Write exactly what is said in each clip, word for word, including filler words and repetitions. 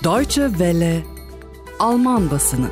Deutsche Welle Alman basını.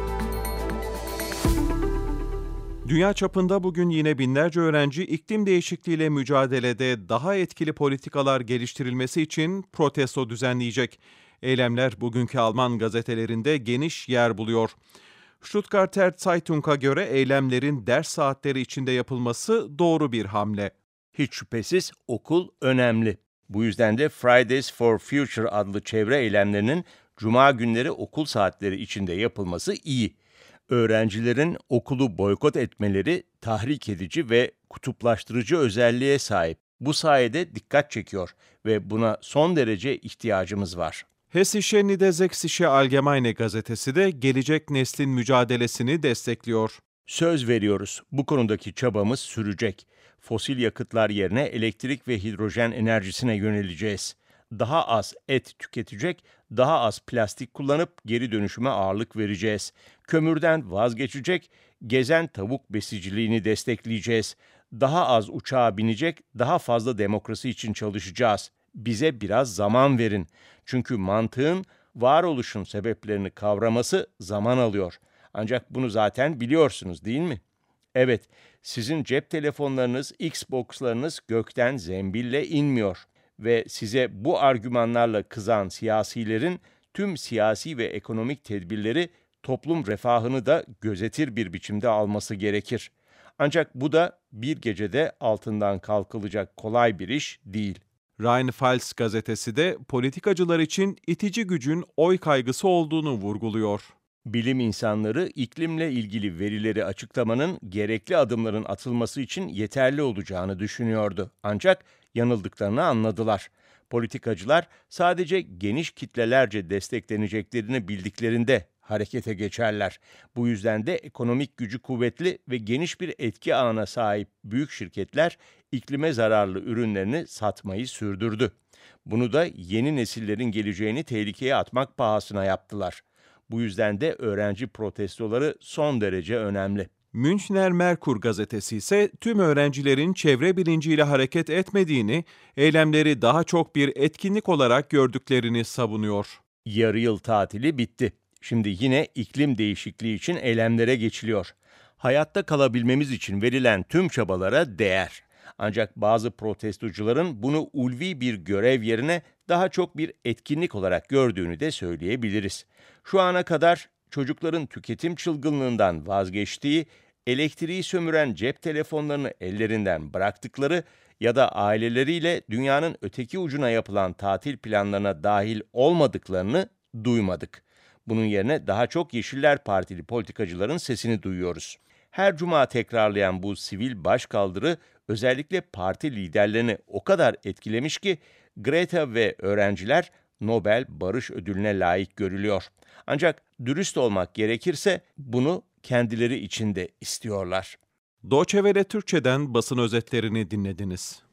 Dünya çapında bugün yine binlerce öğrenci iklim değişikliğiyle mücadelede daha etkili politikalar geliştirilmesi için protesto düzenleyecek. Eylemler bugünkü Alman gazetelerinde geniş yer buluyor. Stuttgarter Zeitung'a göre eylemlerin ders saatleri içinde yapılması doğru bir hamle. Hiç şüphesiz okul önemli. Bu yüzden de Fridays for Future adlı çevre eylemlerinin Cuma günleri okul saatleri içinde yapılması iyi. Öğrencilerin okulu boykot etmeleri tahrik edici ve kutuplaştırıcı özelliğe sahip. Bu sayede dikkat çekiyor ve buna son derece ihtiyacımız var. Hessische Niedersächsische Allgemeine gazetesi de gelecek neslin mücadelesini destekliyor. Söz veriyoruz, bu konudaki çabamız sürecek. Fosil yakıtlar yerine elektrik ve hidrojen enerjisine yöneleceğiz. Daha az et tüketecek, daha az plastik kullanıp geri dönüşüme ağırlık vereceğiz. Kömürden vazgeçecek, gezen tavuk besiciliğini destekleyeceğiz. Daha az uçağa binecek, daha fazla demokrasi için çalışacağız. Bize biraz zaman verin. Çünkü mantığın varoluşun sebeplerini kavraması zaman alıyor. Ancak bunu zaten biliyorsunuz değil mi? Evet, sizin cep telefonlarınız, Xbox'larınız gökten zembille inmiyor. Ve size bu argümanlarla kızan siyasilerin tüm siyasi ve ekonomik tedbirleri toplum refahını da gözetir bir biçimde alması gerekir. Ancak bu da bir gecede altından kalkılacak kolay bir iş değil. Rheinland-Pfalz gazetesi de politikacılar için itici gücün oy kaygısı olduğunu vurguluyor. Bilim insanları iklimle ilgili verileri açıklamanın gerekli adımların atılması için yeterli olacağını düşünüyordu. Ancak yanıldıklarını anladılar. Politikacılar sadece geniş kitlelerce destekleneceklerini bildiklerinde harekete geçerler. Bu yüzden de ekonomik gücü kuvvetli ve geniş bir etki ağına sahip büyük şirketler iklime zararlı ürünlerini satmayı sürdürdü. Bunu da yeni nesillerin geleceğini tehlikeye atmak pahasına yaptılar. Bu yüzden de öğrenci protestoları son derece önemli. Münchner Merkur gazetesi ise tüm öğrencilerin çevre bilinciyle hareket etmediğini, eylemleri daha çok bir etkinlik olarak gördüklerini savunuyor. Yarı yıl tatili bitti. Şimdi yine iklim değişikliği için eylemlere geçiliyor. Hayatta kalabilmemiz için verilen tüm çabalara değer. Ancak bazı protestocuların bunu ulvi bir görev yerine daha çok bir etkinlik olarak gördüğünü de söyleyebiliriz. Şu ana kadar çocukların tüketim çılgınlığından vazgeçtiği, elektriği sömüren cep telefonlarını ellerinden bıraktıkları ya da aileleriyle dünyanın öteki ucuna yapılan tatil planlarına dahil olmadıklarını duymadık. Bunun yerine daha çok Yeşiller Partili politikacıların sesini duyuyoruz. Her cuma tekrarlayan bu sivil başkaldırı özellikle parti liderlerini o kadar etkilemiş ki Greta ve öğrenciler Nobel Barış Ödülü'ne layık görülüyor. Ancak dürüst olmak gerekirse bunu kendileri için de istiyorlar. Deutsche Welle Türkçe'den basın özetlerini dinlediniz.